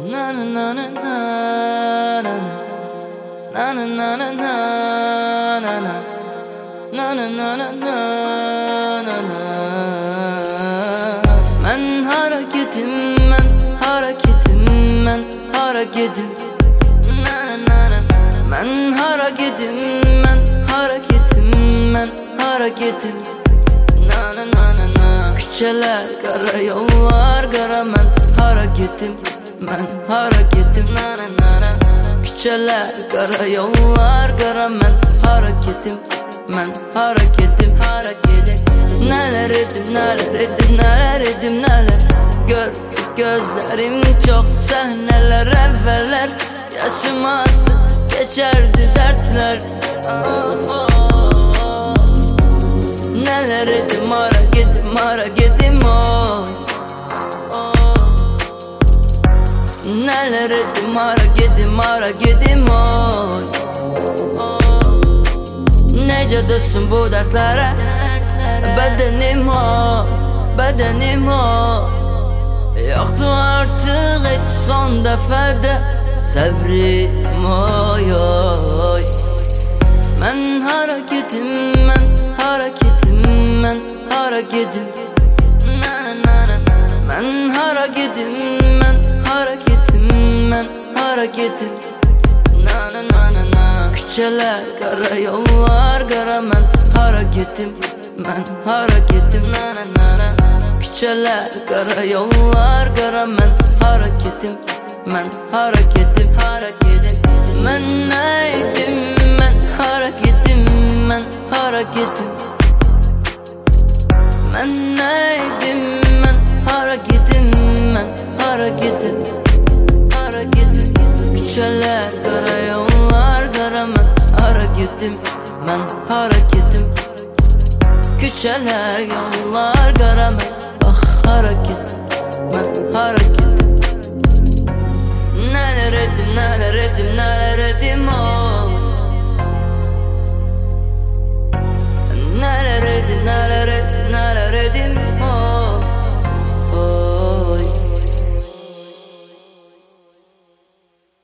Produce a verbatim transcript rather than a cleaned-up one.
Na na na na na na na na na na na na na na na na na na na. Men hareketim, men hareketim, men hareketim. Na na na na. Men hareketim, men hareketim, men hareketim. Na na na na na. Küçeler, kara yollar, kara men hareketim, men hareketim. Na na na na. Küçeler, kara yollar, kara men hareketim, men hareketim, hareketim. Neler edim, neler edim, neler edim, neler. Gör gözlerim çok sahneler, evveler yaşım azdı, geçerdi dertler. Of, of. Neler edim, hareketim, hareketim oy. Neler edim, hareketim, hareketim oy. Nece düşsün bu dertlere, bedenim o, bedenim o. Yoktu artık hiç son defede sabrim oy oy. Men hareketim, men hareketim, men hareketim. Na na na na. Men hareketim, men hareketim, men hareketim. Na na na na na. Küçeler, kara yollar, kara men hareketim, men hareketim. Na na na na. Küçeler, kara yollar, kara men hareketim, men hareketim, hareketim. Men neydim, men hareketim, men hareketim. Men neydim, men hareketim, men hareketim, hareketim. Küçeler, kara yollar, kara men hareketim, men hareketim. Küçeler, yollar, kara men hareketim, men hareketim. Neler edim, neler edim, neler edim o.